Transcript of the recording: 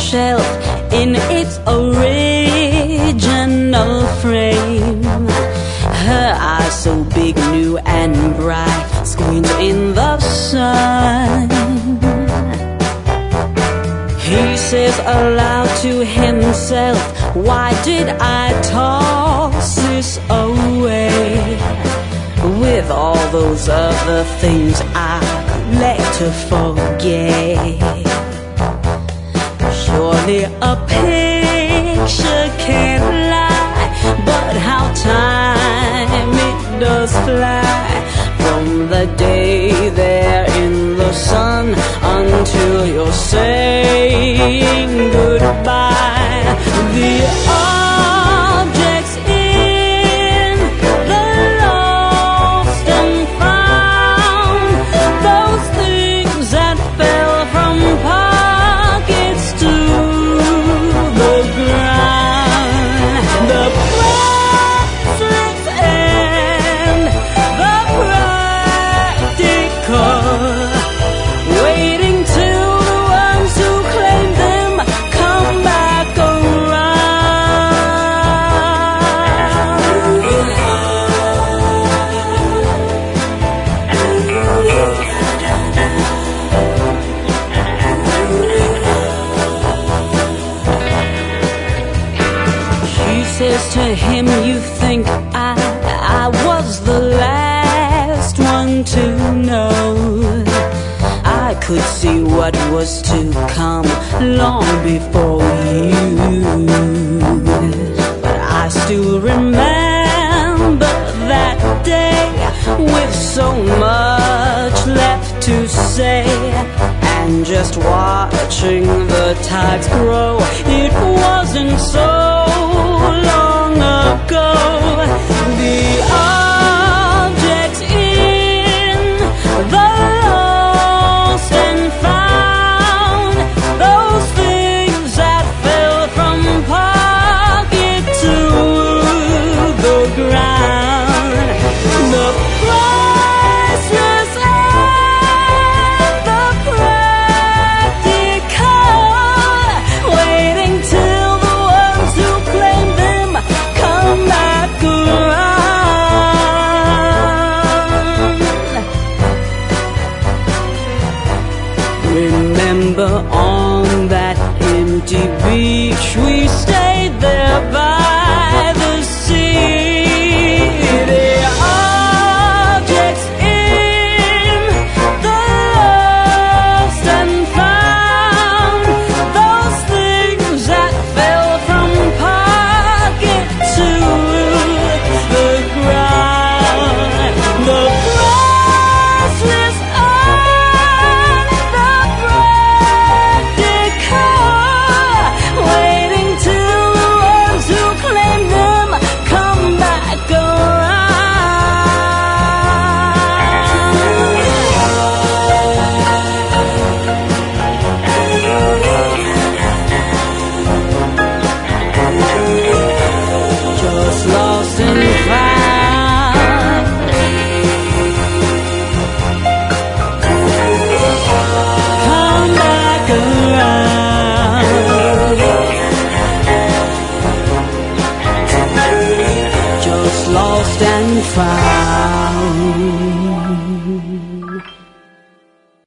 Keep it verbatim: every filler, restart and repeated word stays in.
shelf in its original frame. Her eyes so big, new and bright, squint in the sun. He says aloud to himself, why did I toss this away? With all those other things I'd like to forget. Surely a picture can't lie, but how time it does fly. From the day they're in the sun until you're saying goodbye. The objects in the lost and found, those things that fell from pockets to the ground, the priceless and the practical, waiting till the ones who claim them come back She says to him, you think I, I was the last one to know. I could see what was to come long before you, but I still remember that day with so much left to say. And just watching the tides grow, it wasn't so long ago. The objects in the lost and found, those things that fell from pocket to the ground, the priceless and the practical, waiting till the ones who claim them come back around. Remember on that empty beach we stayed there by the sea. The objects in the lost and found, those things that fell from pocket to the ground, the priceless and the practical, waiting till the ones who claim them come back around. Just lost and found, come back around. Just lost and found.